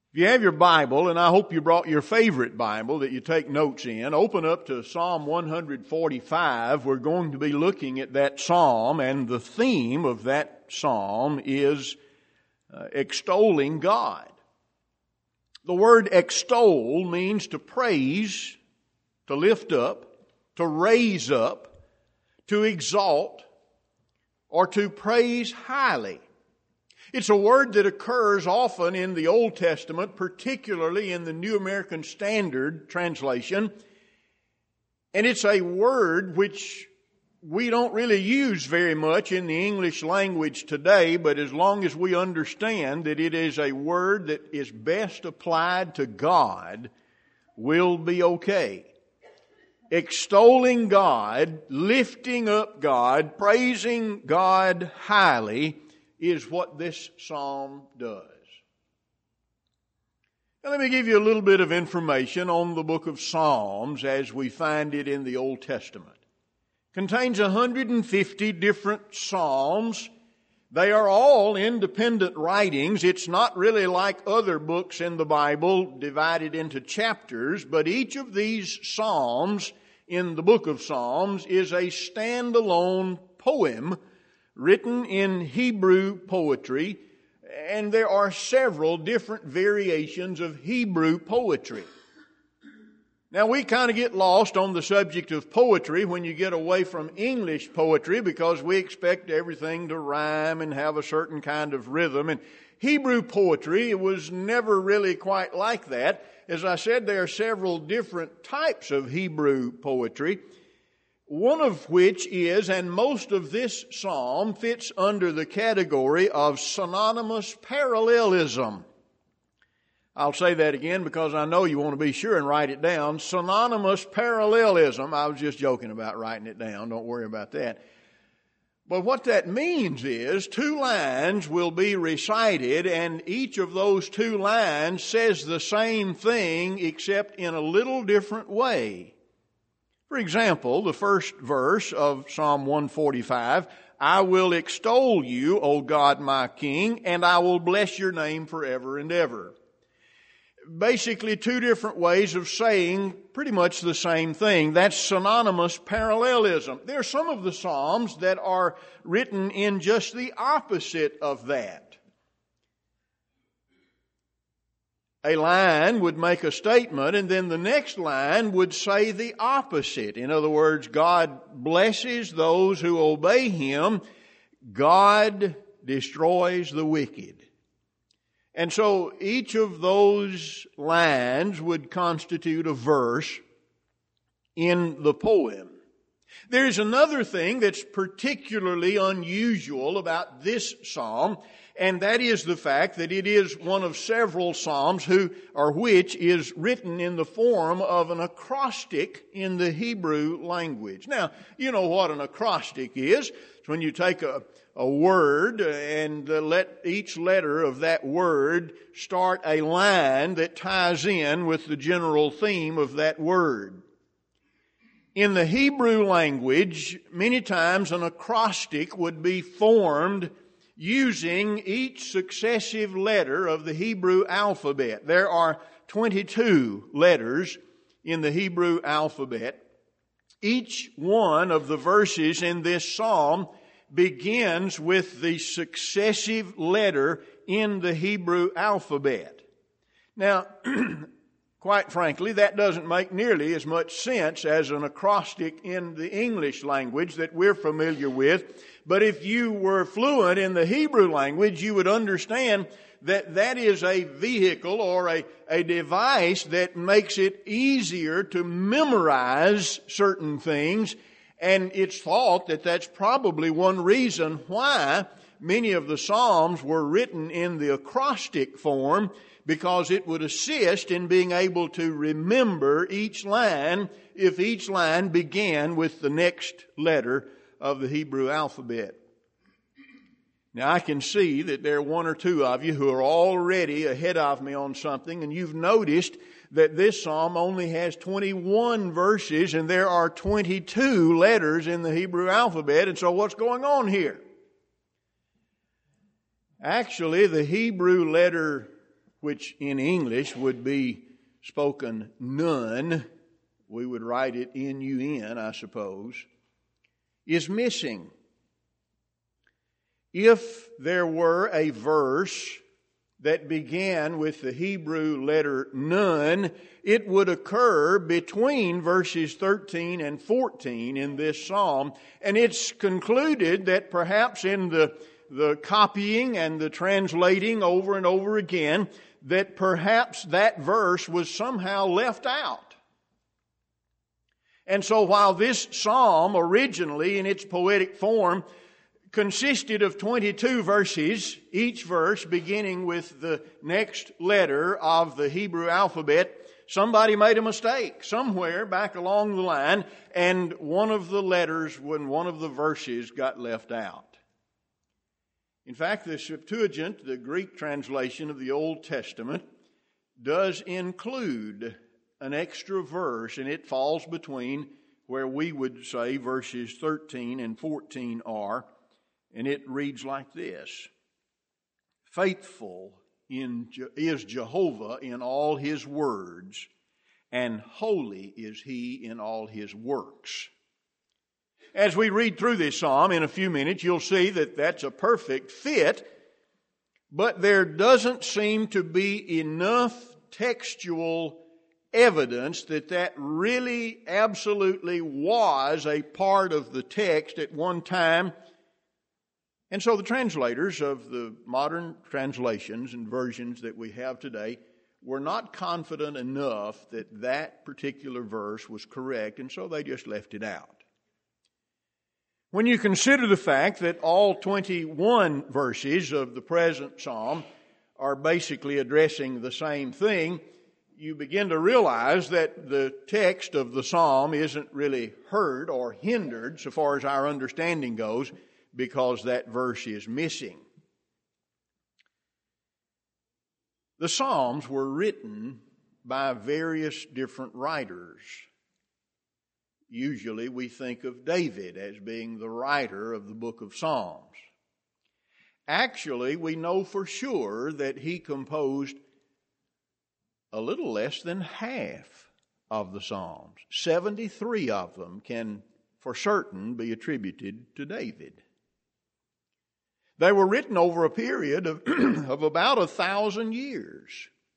If you have your Bible, and I hope you brought your favorite Bible that you take notes in, open up to Psalm 145. We're going to be looking at that psalm, and the theme of that psalm is extolling God. The word extol means to praise, to lift up, to raise up, to exalt, or to praise highly. It's a word that occurs often in the Old Testament, particularly in the New American Standard translation. And it's a word which we don't really use very much in the English language today, but as long as we understand that it is a word that is best applied to God, we'll be okay. Extolling God, lifting up God, praising God highly is what this psalm does. Now let me give you a little bit of information on the book of Psalms as we find it in the Old Testament. It contains 150 different psalms. They are all independent writings. It's not really like other books in the Bible divided into chapters, but each of these psalms in the book of Psalms is a standalone poem written in Hebrew poetry, and there are several different variations of Hebrew poetry. Now, we kind of get lost on the subject of poetry when you get away from English poetry because we expect everything to rhyme and have a certain kind of rhythm. And Hebrew poetry, it was never really quite like that. As I said, there are several different types of Hebrew poetry, one of which is, and most of this psalm fits under the category of synonymous parallelism. I'll say that again because I know you want to be sure and write it down. Synonymous parallelism. I was just joking about writing it down. Don't worry about that. But what that means is two lines will be recited, and each of those two lines says the same thing except in a little different way. For example, the first verse of Psalm 145, I will extol you, O God my King, and I will bless your name forever and ever. Basically, two different ways of saying pretty much the same thing. That's synonymous parallelism. There are some of the Psalms that are written in just the opposite of that. A line would make a statement, and then the next line would say the opposite. In other words, God blesses those who obey Him. God destroys the wicked. And so each of those lines would constitute a verse in the poem. There's another thing that's particularly unusual about this psalm, and that is the fact that it is one of several psalms which is written in the form of an acrostic in the Hebrew language. Now, you know what an acrostic is. It's when you take a word and let each letter of that word start a line that ties in with the general theme of that word. In the Hebrew language, many times an acrostic would be formed using each successive letter of the Hebrew alphabet. There are 22 letters in the Hebrew alphabet. Each one of the verses in this psalm begins with the successive letter in the Hebrew alphabet. Now, quite frankly, that doesn't make nearly as much sense as an acrostic in the English language that we're familiar with. But if you were fluent in the Hebrew language, you would understand that that is a vehicle or a device that makes it easier to memorize certain things. And it's thought that that's probably one reason why many of the Psalms were written in the acrostic form, because it would assist in being able to remember each line if each line began with the next letter of the Hebrew alphabet. Now, I can see that there are one or two of you who are already ahead of me on something, and you've noticed that this psalm only has 21 verses, and there are 22 letters in the Hebrew alphabet. And so what's going on here? Actually, the Hebrew letter which in English would be spoken nun, we would write it N-U-N, I suppose, is missing. If there were a verse that began with the Hebrew letter Nun, it would occur between verses 13 and 14 in this psalm. And it's concluded that perhaps in the copying and the translating over and over again, that perhaps that verse was somehow left out. And so while this psalm originally in its poetic form consisted of 22 verses, each verse beginning with the next letter of the Hebrew alphabet, somebody made a mistake somewhere back along the line, and one of the letters, one of the verses got left out. In fact, the Septuagint, the Greek translation of the Old Testament, does include an extra verse, and it falls between where we would say verses 13 and 14 are, and it reads like this: Faithful is Jehovah in all His words, and holy is He in all His works. As we read through this psalm in a few minutes, you'll see that that's a perfect fit, but there doesn't seem to be enough textual evidence that that really absolutely was a part of the text at one time. And so the translators of the modern translations and versions that we have today were not confident enough that that particular verse was correct, and so they just left it out. When you consider the fact that all 21 verses of the present psalm are basically addressing the same thing, you begin to realize that the text of the psalm isn't really hurt or hindered so far as our understanding goes, because that verse is missing. The Psalms were written by various different writers. Usually we think of David as being the writer of the book of Psalms. Actually, we know for sure that he composed a little less than half of the Psalms. 73 of them can for certain be attributed to David. They were written over a period of about 1,000 years.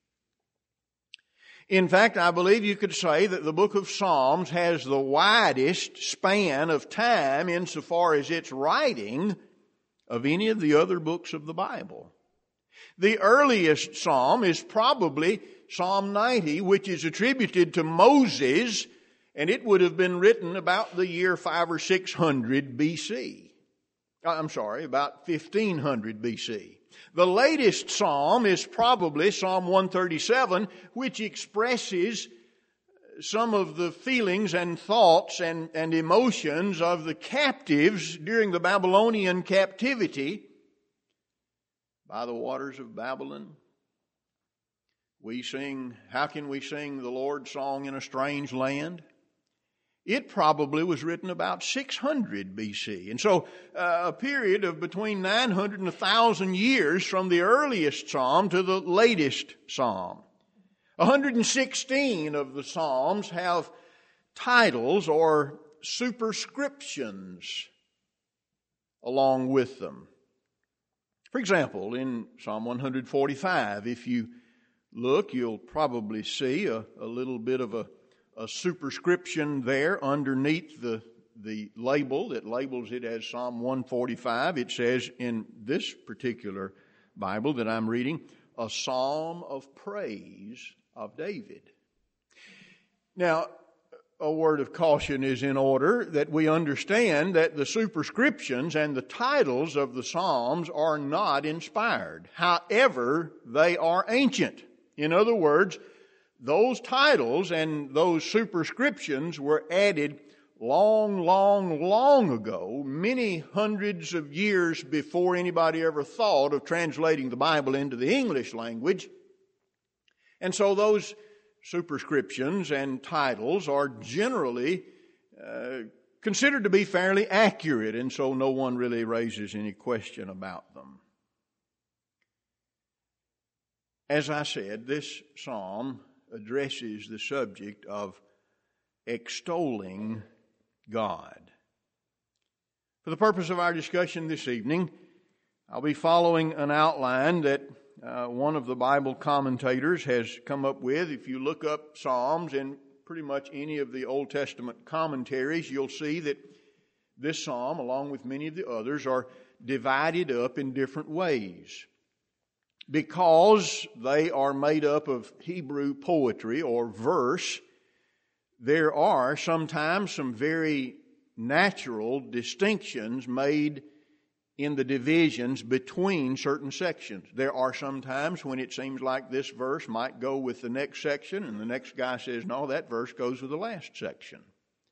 In fact, I believe you could say that the book of Psalms has the widest span of time insofar as its writing of any of the other books of the Bible. The earliest psalm is probably Psalm 90, which is attributed to Moses, and it would have been written about the year 500 or 600 BC. About 1500 BC. The latest psalm is probably Psalm 137, which expresses some of the feelings and thoughts and emotions of the captives during the Babylonian captivity by the waters of Babylon. We sing, how can we sing the Lord's song in a strange land? It probably was written about 600 BC. And so a period of between 900 and 1,000 years from the earliest psalm to the latest psalm. 116 of the psalms have titles or superscriptions along with them. For example, in Psalm 145, if you look, you'll probably see a little bit of a superscription there underneath the label that labels it as Psalm 145. It says in this particular Bible that I'm reading, a psalm of praise of David. Now, a word of caution is in order that we understand that the superscriptions and the titles of the Psalms are not inspired. However, they are ancient. In other words, those titles and those superscriptions were added long ago, many hundreds of years before anybody ever thought of translating the Bible into the English language. And so those superscriptions and titles are generally considered to be fairly accurate, and so no one really raises any question about them. As I said, this psalm addresses the subject of extolling God. For the purpose of our discussion this evening, I'll be following an outline that one of the Bible commentators has come up with. If you look up Psalms in pretty much any of the Old Testament commentaries, you'll see that this psalm, along with many of the others, are divided up in different ways. Because they are made up of Hebrew poetry or verse, there are sometimes some very natural distinctions made in the divisions between certain sections. There are some times when it seems like this verse might go with the next section, and the next guy says, no, that verse goes with the last section.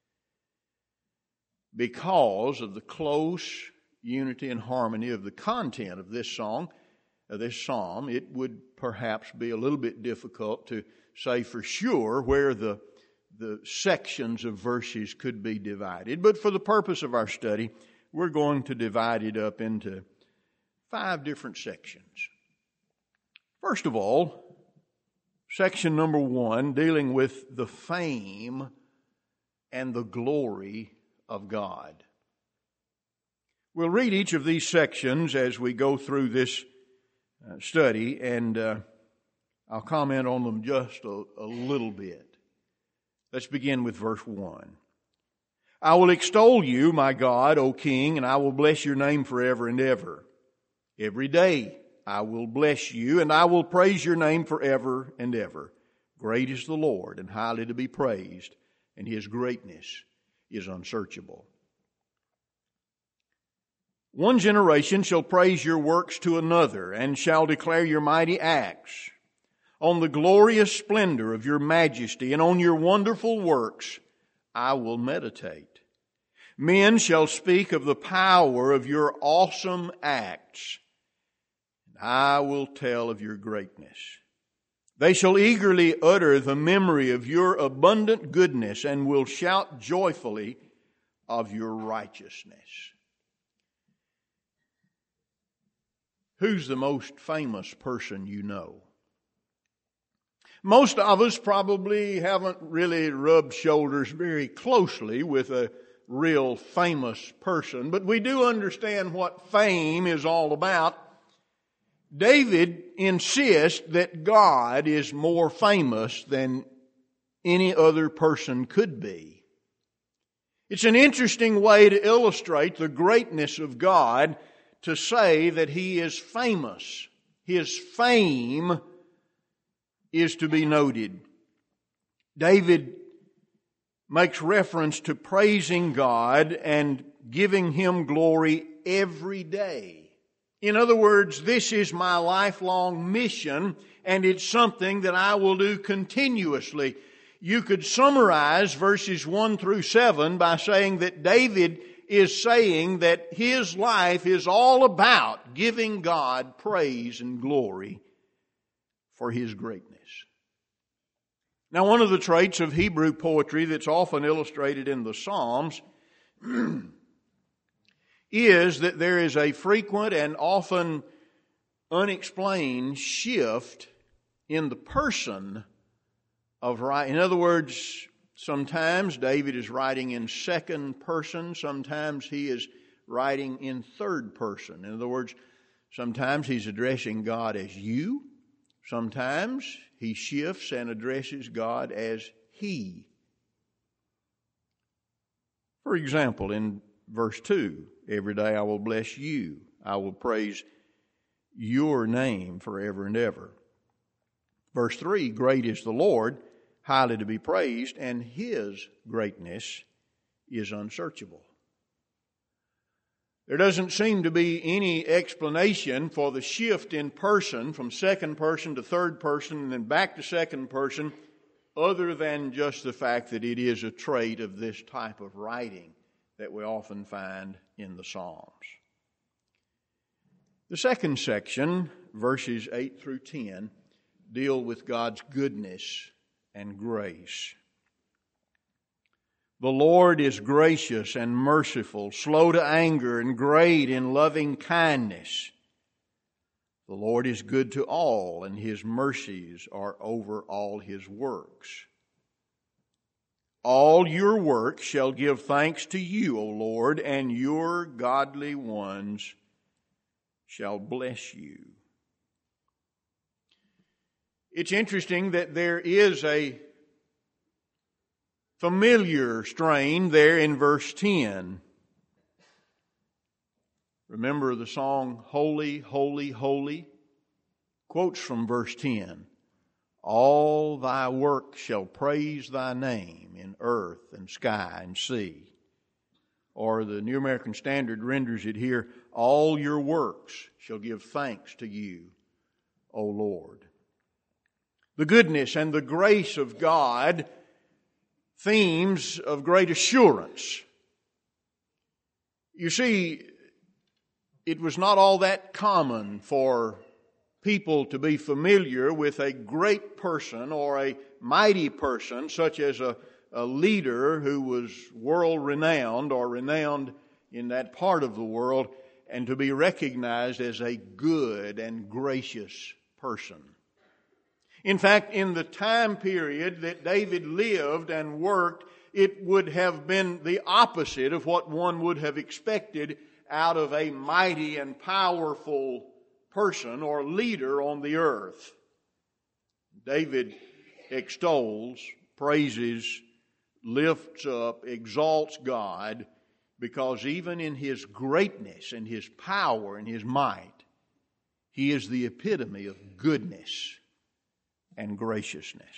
Because of the close unity and harmony of the content of this psalm, it would perhaps be a little bit difficult to say for sure where the sections of verses could be divided. But for the purpose of our study, we're going to divide it up into 5 different sections. First of all, section number 1, dealing with the fame and the glory of God. We'll read each of these sections as we go through this study, and I'll comment on them just a little bit. Let's begin with verse 1. I will extol you, my God, O King, and I will bless your name forever and ever. Every day I will bless you, and I will praise your name forever and ever. Great is the Lord, and highly to be praised, and His greatness is unsearchable. One generation shall praise your works to another, and shall declare your mighty acts. On the glorious splendor of your majesty and on your wonderful works I will meditate. Men shall speak of the power of your awesome acts, and I will tell of your greatness. They shall eagerly utter the memory of your abundant goodness and will shout joyfully of your righteousness. Who's the most famous person you know? Most of us probably haven't really rubbed shoulders very closely with a real famous person, but we do understand what fame is all about. David insists that God is more famous than any other person could be. It's an interesting way to illustrate the greatness of God to say that He is famous. His fame is to be noted. David makes reference to praising God and giving Him glory every day. In other words, this is my lifelong mission, and it's something that I will do continuously. You could summarize verses 1 through 7 by saying that David is saying that his life is all about giving God praise and glory for His greatness. Now, one of the traits of Hebrew poetry that's often illustrated in the Psalms is that there is a frequent and often unexplained shift in the person of writing. In other words, sometimes David is writing in second person, sometimes he is writing in third person. In other words, sometimes he's addressing God as you, sometimes he shifts and addresses God as He. For example, in verse 2, every day I will bless you. I will praise your name forever and ever. Verse 3, great is the Lord, highly to be praised, and His greatness is unsearchable. There doesn't seem to be any explanation for the shift in person from second person to third person and then back to second person other than just the fact that it is a trait of this type of writing that we often find in the Psalms. The second section, verses 8 through 10, deal with God's goodness and grace. The Lord is gracious and merciful, slow to anger and great in loving kindness. The Lord is good to all, and His mercies are over all His works. All your works shall give thanks to you, O Lord, and your godly ones shall bless you. It's interesting that there is a familiar strain there in verse 10. Remember the song, Holy, Holy, Holy? Quotes from verse 10. All thy works shall praise thy name in earth and sky and sea. Or the New American Standard renders it here, all your works shall give thanks to you, O Lord. The goodness and the grace of God, themes of great assurance. You see, it was not all that common for people to be familiar with a great person or a mighty person, such as a leader who was world-renowned or renowned in that part of the world, and to be recognized as a good and gracious person. In fact, in the time period that David lived and worked, it would have been the opposite of what one would have expected out of a mighty and powerful person or leader on the earth. David extols, praises, lifts up, exalts God, because even in His greatness and His power and His might, He is the epitome of goodness and graciousness.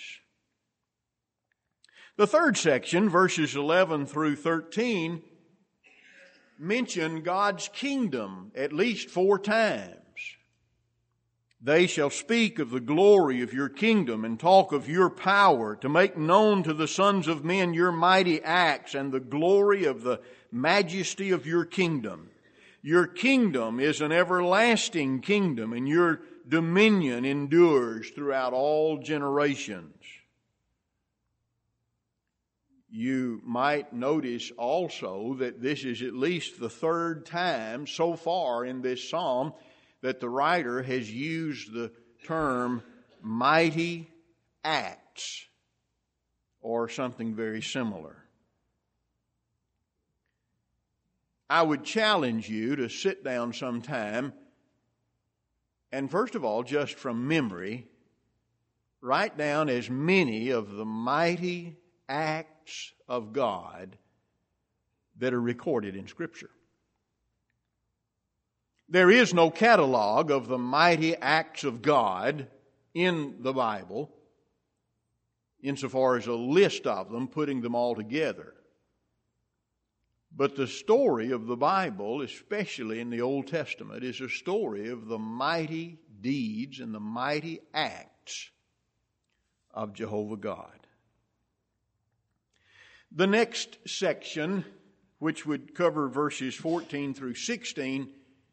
The third section, verses 11 through 13, mention God's kingdom at least 4 times. They shall speak of the glory of your kingdom and talk of your power, to make known to the sons of men your mighty acts and the glory of the majesty of your kingdom. Your kingdom is an everlasting kingdom, and your dominion endures throughout all generations. You might notice also that this is at least the 3rd time so far in this psalm that the writer has used the term mighty acts or something very similar. I would challenge you to sit down sometime and, first of all, just from memory, write down as many of the mighty acts of God that are recorded in Scripture. There is no catalog of the mighty acts of God in the Bible, insofar as a list of them, putting them all together. But the story of the Bible, especially in the Old Testament, is a story of the mighty deeds and the mighty acts of Jehovah God. The next section, which would cover verses 14 through 16,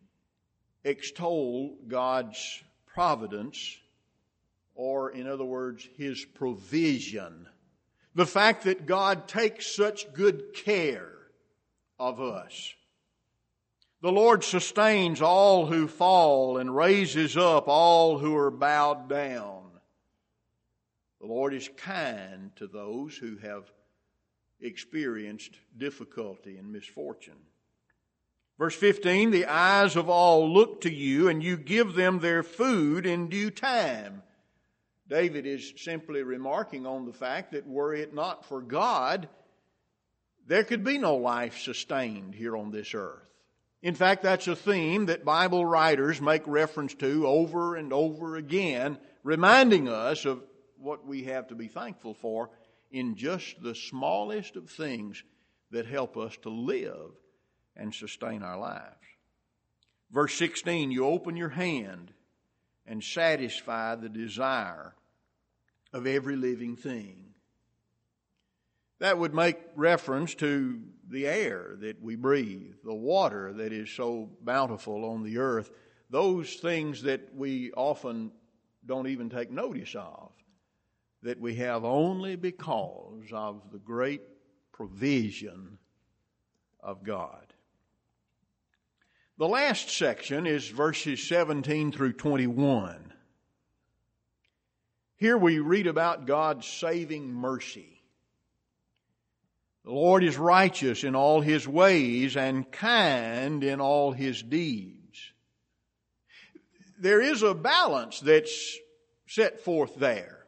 extol God's providence, or in other words, His provision. The fact that God takes such good care of us. The Lord sustains all who fall and raises up all who are bowed down. The Lord is kind to those who have experienced difficulty and misfortune. Verse 15, the eyes of all look to you, and you give them their food in due time. David is simply remarking on the fact that were it not for God, there could be no life sustained here on this earth. In fact, that's a theme that Bible writers make reference to over and over again, reminding us of what we have to be thankful for in just the smallest of things that help us to live and sustain our lives. Verse 16, you open your hand and satisfy the desire of every living thing. That would make reference to the air that we breathe, the water that is so bountiful on the earth, those things that we often don't even take notice of, that we have only because of the great provision of God. The last section is verses 17 through 21. Here we read about God's saving mercy. The Lord is righteous in all His ways and kind in all His deeds. There is a balance that's set forth there.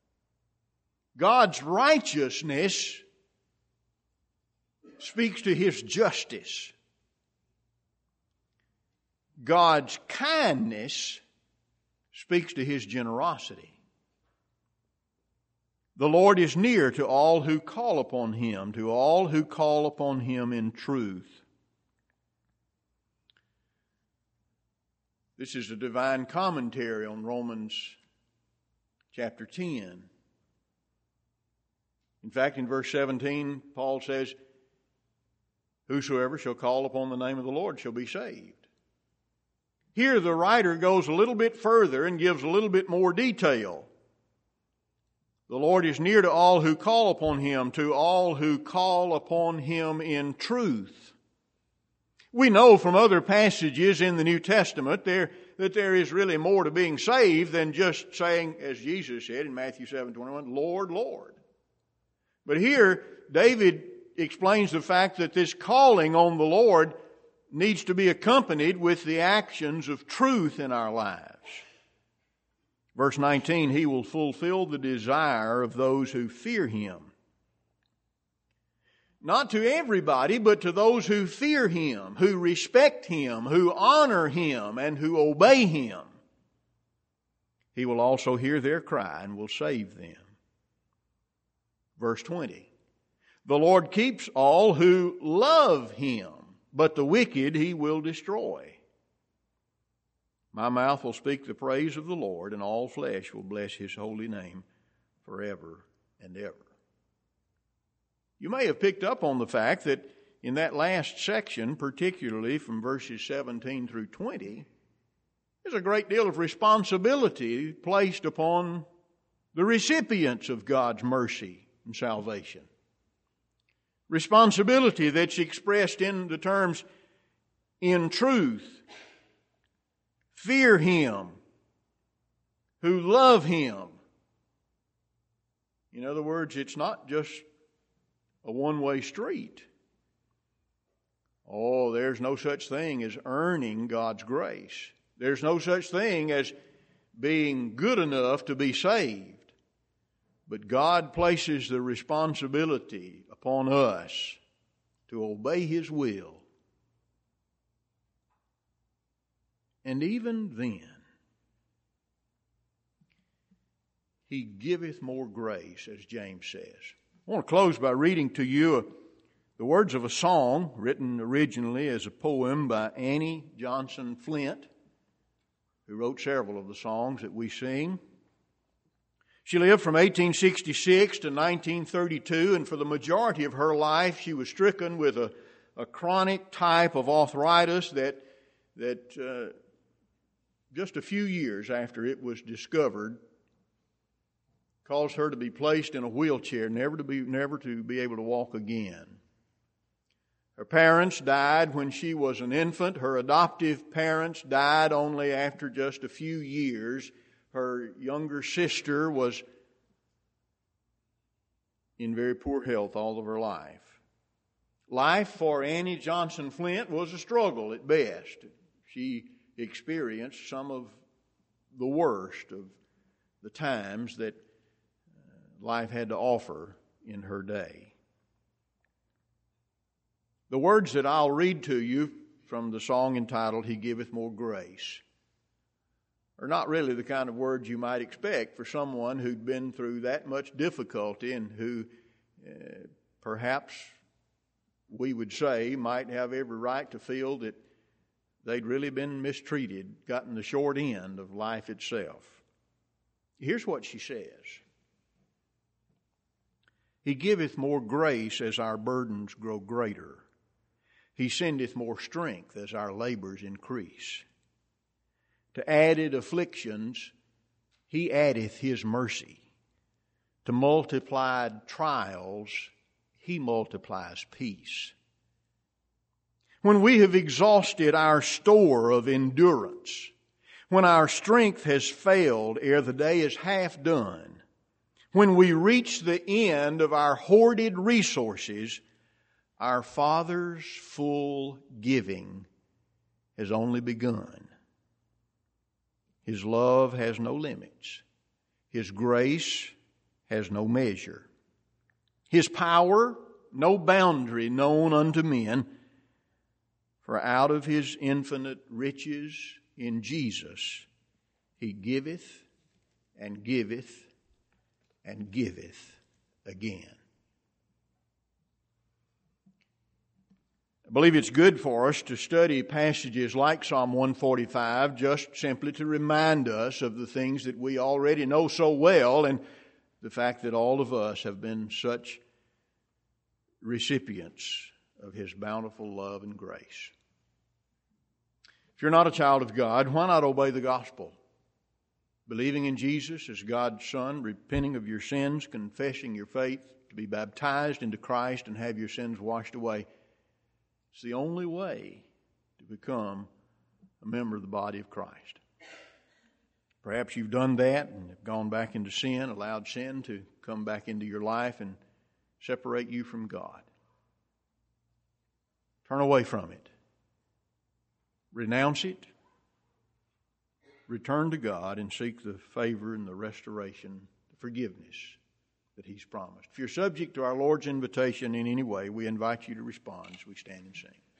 God's righteousness speaks to His justice. God's kindness speaks to His generosity. The Lord is near to all who call upon Him, to all who call upon Him in truth. This is a divine commentary on Romans chapter 10. In fact, in verse 17, Paul says, "Whosoever shall call upon the name of the Lord shall be saved." Here the writer goes a little bit further and gives a little bit more detail. The Lord is near to all who call upon Him, to all who call upon Him in truth. We know from other passages in the New Testament that there is really more to being saved than just saying, as Jesus said in Matthew 7:21, "Lord, Lord." But here, David explains the fact that this calling on the Lord needs to be accompanied with the actions of truth in our lives. Verse 19, He will fulfill the desire of those who fear Him. Not to everybody, but to those who fear Him, who respect Him, who honor Him, and who obey Him. He will also hear their cry and will save them. Verse 20, the Lord keeps all who love Him, but the wicked He will destroy. My mouth will speak the praise of the Lord, and all flesh will bless His holy name forever and ever. You may have picked up on the fact that in that last section, particularly from verses 17 through 20, there's a great deal of responsibility placed upon the recipients of God's mercy and salvation. Responsibility that's expressed in the terms in truth, fear Him, who love Him. In other words, it's not just a one-way street. Oh, there's no such thing as earning God's grace. There's no such thing as being good enough to be saved. But God places the responsibility upon us to obey His will. And even then, He giveth more grace, as James says. I want to close by reading to you the words of a song written originally as a poem by Annie Johnson Flint, who wrote several of the songs that we sing. She lived from 1866 to 1932, and for the majority of her life she was stricken with a chronic type of arthritis that just a few years after it was discovered caused her to be placed in a wheelchair, never to be able to walk again. Her parents died when she was an infant. Her adoptive parents died only after just a few years. Her younger sister was in very poor health all of her life. Life for Annie Johnson Flint was a struggle at best. She experienced some of the worst of the times that life had to offer in her day. The words that I'll read to you from the song entitled, He Giveth More Grace, are not really the kind of words you might expect for someone who'd been through that much difficulty and who perhaps we would say might have every right to feel that they'd really been mistreated, gotten the short end of life itself. Here's what she says. He giveth more grace as our burdens grow greater. He sendeth more strength as our labors increase. To added afflictions, He addeth His mercy. To multiplied trials, He multiplies peace. When we have exhausted our store of endurance, when our strength has failed ere the day is half done, when we reach the end of our hoarded resources, our Father's full giving has only begun. His love has no limits. His grace has no measure. His power, no boundary known unto men. For out of His infinite riches in Jesus, He giveth and giveth and giveth again. I believe it's good for us to study passages like Psalm 145 just simply to remind us of the things that we already know so well and the fact that all of us have been such recipients of His bountiful love and grace. If you're not a child of God, why not obey the gospel? Believing in Jesus as God's Son, repenting of your sins, confessing your faith, to be baptized into Christ and have your sins washed away. It's the only way to become a member of the body of Christ. Perhaps you've done that and have gone back into sin, allowed sin to come back into your life and separate you from God. Turn away from it. Renounce it. Return to God and seek the favor and the restoration, the forgiveness that He's promised. If you're subject to our Lord's invitation in any way, we invite you to respond as we stand and sing.